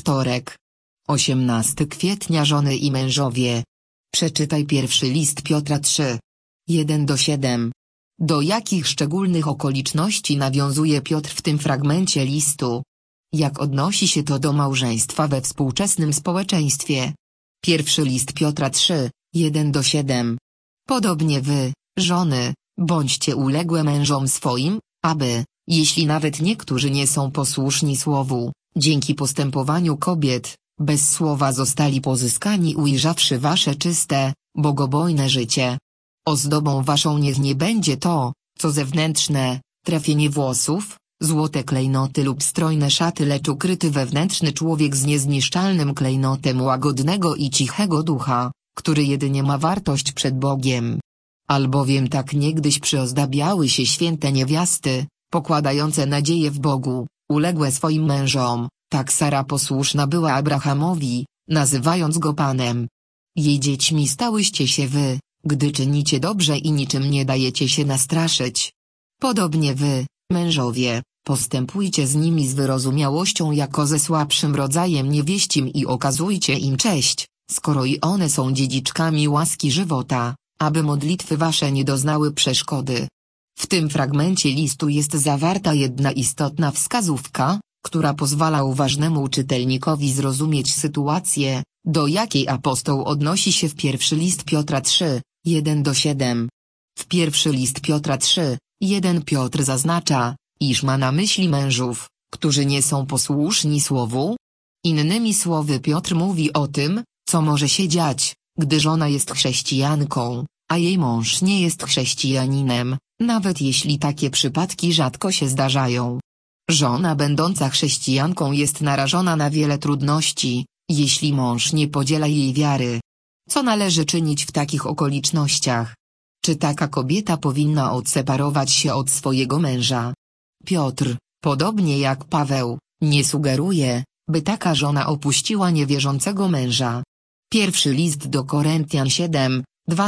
wtorek. 18 kwietnia. Żony i mężowie. Przeczytaj pierwszy list Piotra 3. 1-7. Do jakich szczególnych okoliczności nawiązuje Piotr w tym fragmencie listu? Jak odnosi się to do małżeństwa we współczesnym społeczeństwie? Pierwszy list Piotra 3. 1-7. Podobnie wy, żony, bądźcie uległe mężom swoim, aby, jeśli nawet niektórzy nie są posłuszni słowu, dzięki postępowaniu kobiet, bez słowa zostali pozyskani, ujrzawszy wasze czyste, bogobojne życie. Ozdobą waszą niech nie będzie to, co zewnętrzne, trafienie włosów, złote klejnoty lub strojne szaty, lecz ukryty wewnętrzny człowiek z niezniszczalnym klejnotem łagodnego i cichego ducha, który jedynie ma wartość przed Bogiem. Albowiem tak niegdyś przyozdabiały się święte niewiasty, pokładające nadzieję w Bogu, uległe swoim mężom, tak Sara posłuszna była Abrahamowi, nazywając go Panem. Jej dziećmi stałyście się wy, gdy czynicie dobrze i niczym nie dajecie się nastraszyć. Podobnie wy, mężowie, postępujcie z nimi z wyrozumiałością jako ze słabszym rodzajem niewieścim i okazujcie im cześć, skoro i one są dziedziczkami łaski żywota, aby modlitwy wasze nie doznały przeszkody. W tym fragmencie listu jest zawarta jedna istotna wskazówka, która pozwala uważnemu czytelnikowi zrozumieć sytuację, do jakiej apostoł odnosi się w pierwszy list Piotra 3, 1-7. W pierwszy list Piotra 3, 1 Piotr zaznacza, iż ma na myśli mężów, którzy nie są posłuszni słowu. Innymi słowy, Piotr mówi o tym, co może się dziać, gdy żona jest chrześcijanką, a jej mąż nie jest chrześcijaninem, nawet jeśli takie przypadki rzadko się zdarzają. Żona będąca chrześcijanką jest narażona na wiele trudności, jeśli mąż nie podziela jej wiary. Co należy czynić w takich okolicznościach? Czy taka kobieta powinna odseparować się od swojego męża? Piotr, podobnie jak Paweł, nie sugeruje, by taka żona opuściła niewierzącego męża. Pierwszy list do Koryntian 7,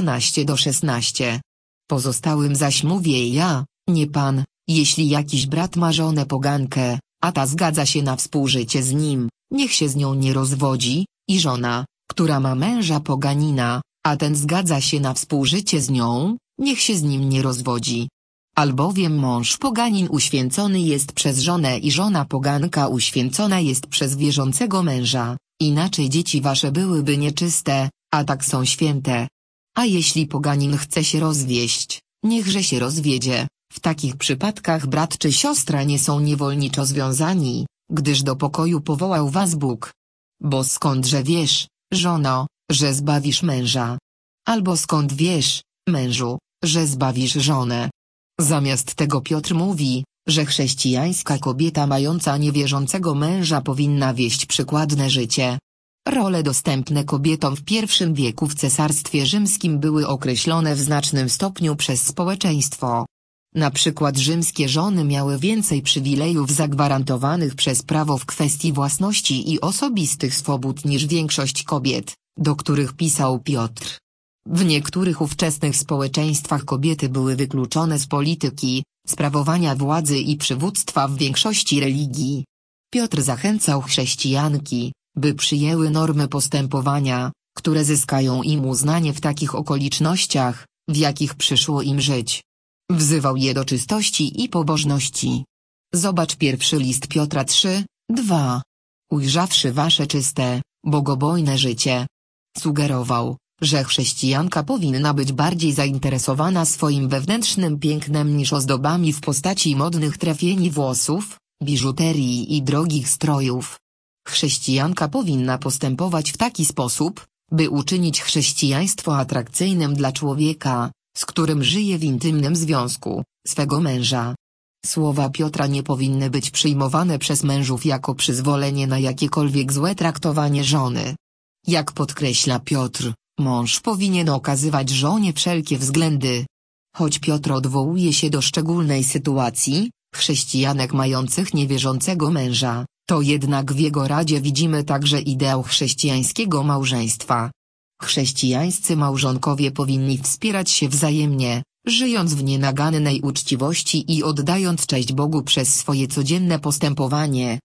12-16. Pozostałym zaś mówię ja, nie Pan, jeśli jakiś brat ma żonę pogankę, a ta zgadza się na współżycie z nim, niech się z nią nie rozwodzi, i żona, która ma męża poganina, a ten zgadza się na współżycie z nią, niech się z nim nie rozwodzi. Albowiem mąż poganin uświęcony jest przez żonę i żona poganka uświęcona jest przez wierzącego męża, inaczej dzieci wasze byłyby nieczyste, a tak są święte. A jeśli poganin chce się rozwieść, niechże się rozwiedzie. W takich przypadkach brat czy siostra nie są niewolniczo związani, gdyż do pokoju powołał was Bóg. Bo skądże wiesz, żono, że zbawisz męża? Albo skąd wiesz, mężu, że zbawisz żonę? Zamiast tego Piotr mówi, że chrześcijańska kobieta mająca niewierzącego męża powinna wieść przykładne życie. Role dostępne kobietom w I wieku w Cesarstwie Rzymskim były określone w znacznym stopniu przez społeczeństwo. Na przykład rzymskie żony miały więcej przywilejów zagwarantowanych przez prawo w kwestii własności i osobistych swobód niż większość kobiet, do których pisał Piotr. W niektórych ówczesnych społeczeństwach kobiety były wykluczone z polityki, sprawowania władzy i przywództwa w większości religii. Piotr zachęcał chrześcijanki, by przyjęły normy postępowania, które zyskają im uznanie w takich okolicznościach, w jakich przyszło im żyć. Wzywał je do czystości i pobożności. Zobacz pierwszy list Piotra 3, 2. Ujrzawszy wasze czyste, bogobojne życie. Sugerował, że chrześcijanka powinna być bardziej zainteresowana swoim wewnętrznym pięknem niż ozdobami w postaci modnych trafieni włosów, biżuterii i drogich strojów. Chrześcijanka powinna postępować w taki sposób, by uczynić chrześcijaństwo atrakcyjnym dla człowieka, z którym żyje w intymnym związku, swego męża. Słowa Piotra nie powinny być przyjmowane przez mężów jako przyzwolenie na jakiekolwiek złe traktowanie żony. Jak podkreśla Piotr, mąż powinien okazywać żonie wszelkie względy. Choć Piotr odwołuje się do szczególnej sytuacji, chrześcijanek mających niewierzącego męża, to jednak w jego radzie widzimy także ideał chrześcijańskiego małżeństwa. Chrześcijańscy małżonkowie powinni wspierać się wzajemnie, żyjąc w nienagannej uczciwości i oddając cześć Bogu przez swoje codzienne postępowanie,